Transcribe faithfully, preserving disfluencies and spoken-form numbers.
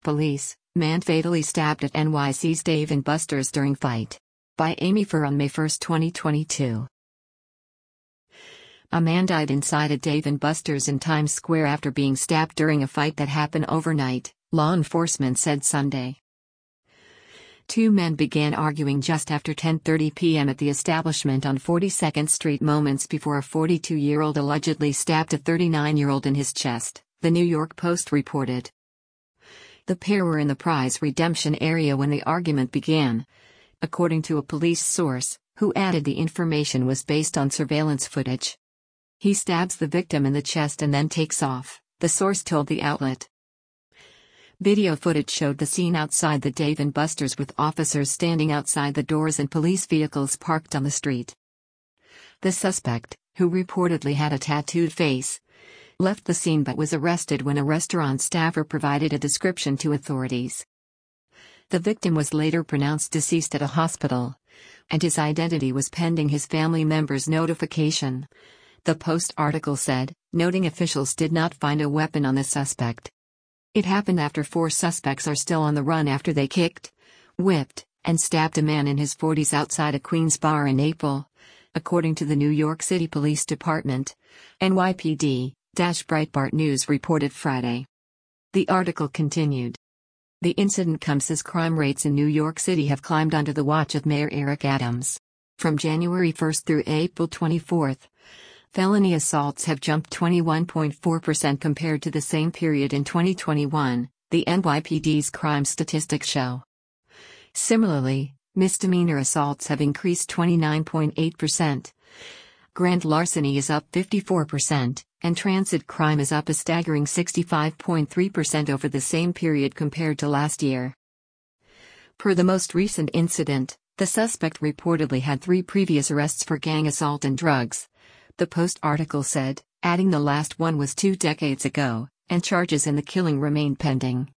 police, man fatally stabbed at N Y C's Dave and Buster's during fight. By Amy Furr on May first, twenty twenty-two. A man died inside a Dave and Buster's in Times Square after being stabbed during a fight that happened overnight, law enforcement said Sunday. Two men began arguing just after ten thirty p m at the establishment on forty-second Street moments before a forty-two-year-old allegedly stabbed a thirty-nine-year-old in his chest, the New York Post reported. The pair were in the prize redemption area when the argument began, according to a police source, who added the information was based on surveillance footage. He stabs the victim in the chest and then takes off, the source told the outlet. Video footage showed the scene outside the Dave and Buster's with officers standing outside the doors and police vehicles parked on the street. The suspect, who reportedly had a tattooed face, left the scene but was arrested when a restaurant staffer provided a description to authorities. The victim was later pronounced deceased at a hospital, and his identity was pending his family members' notification, the Post article said, noting officials did not find a weapon on the suspect. It happened after four suspects are still on the run after they kicked, whipped, and stabbed a man in his forties outside a Queens bar in April, according to the New York City Police Department, N Y P D, Breitbart News reported Friday. The article continued. The incident comes as crime rates in New York City have climbed under the watch of Mayor Eric Adams. From January first through April twenty-fourth, felony assaults have jumped twenty-one point four percent compared to the same period in twenty twenty-one, the N Y P D's crime statistics show. Similarly, misdemeanor assaults have increased twenty-nine point eight percent. Grand larceny is up fifty-four percent, and transit crime is up a staggering sixty-five point three percent over the same period compared to last year. Per the most recent incident, the suspect reportedly had three previous arrests for gang assault and drugs, the Post article said, adding the last one was two decades ago, and charges in the killing remain pending.